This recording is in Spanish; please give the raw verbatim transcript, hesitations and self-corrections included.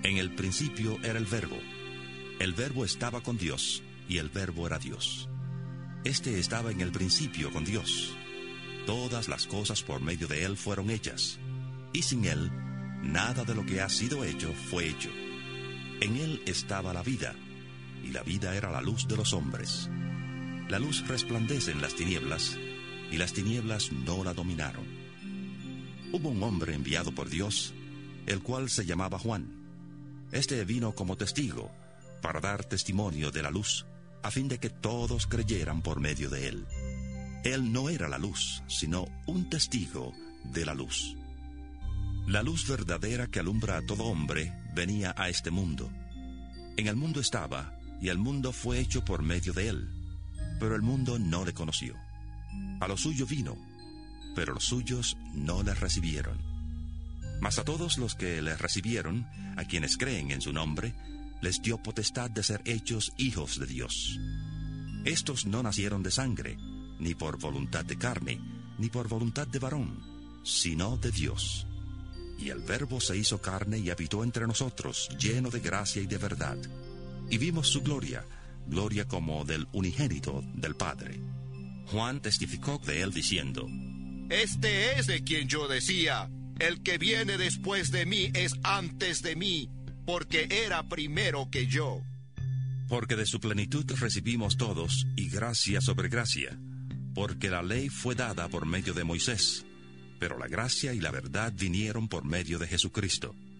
En el principio era el Verbo. El Verbo estaba con Dios, y el Verbo era Dios. Este estaba en el principio con Dios. Todas las cosas por medio de Él fueron hechas, y sin Él, nada de lo que ha sido hecho fue hecho. En Él estaba la vida, y la vida era la luz de los hombres. La luz resplandece en las tinieblas, y las tinieblas no la dominaron. Hubo un hombre enviado por Dios, el cual se llamaba Juan. Este vino como testigo, para dar testimonio de la luz, a fin de que todos creyeran por medio de él. Él no era la luz, sino un testigo de la luz. La luz verdadera que alumbra a todo hombre venía a este mundo. En el mundo estaba, y el mundo fue hecho por medio de él, pero el mundo no le conoció. A lo suyo vino, pero los suyos no le recibieron. Mas a todos los que le recibieron, a quienes creen en su nombre, les dio potestad de ser hechos hijos de Dios. Estos no nacieron de sangre, ni por voluntad de carne, ni por voluntad de varón, sino de Dios. Y el Verbo se hizo carne y habitó entre nosotros, lleno de gracia y de verdad. Y vimos su gloria, gloria como del unigénito del Padre. Juan testificó de él diciendo: Este es de quien yo decía, el que viene después de mí es antes de mí, porque era primero que yo. Porque de su plenitud recibimos todos, y gracia sobre gracia, porque la ley fue dada por medio de Moisés, pero la gracia y la verdad vinieron por medio de Jesucristo.